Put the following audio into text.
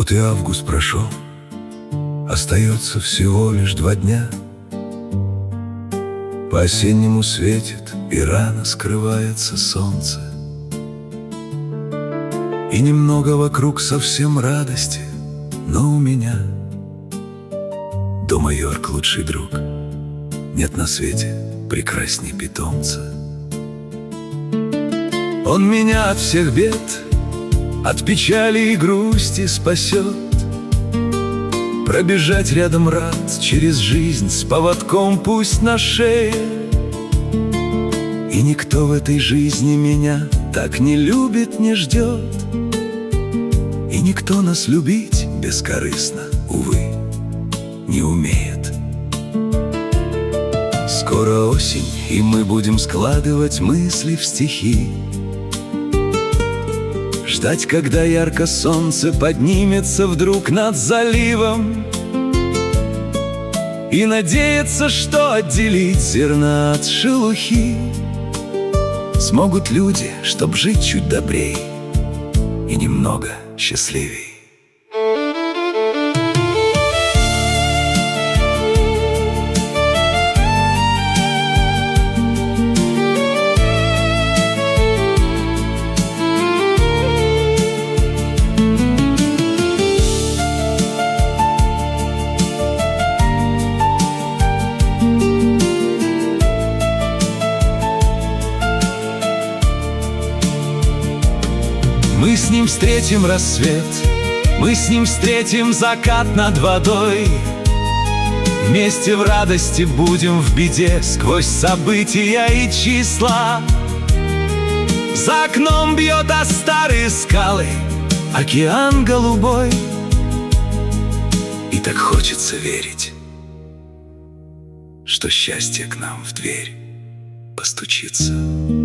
Вот и август прошел, остается всего лишь 2 дня. По-осеннему светит, и рано скрывается солнце. И немного вокруг совсем радости, но у меня дома Йорк лучший друг, нет на свете прекрасней питомца. Он меня от всех бед, от печали и грусти спасет. Пробежать рядом рад через жизнь с поводком пусть на шее. И никто в этой жизни меня так не любит, не ждет. И никто нас любить бескорыстно, увы, не умеет. Скоро осень, и мы будем складывать мысли в стихи, ждать, когда ярко солнце поднимется вдруг над заливом, и надеяться, что отделить зерна от шелухи смогут люди, чтоб жить чуть добрей и немного счастливей. Мы с ним встретим рассвет, мы с ним встретим закат над водой. Вместе в радости будем в беде, сквозь события и числа. За окном бьет о старые скалы океан голубой, и так хочется верить, что счастье к нам в дверь постучится.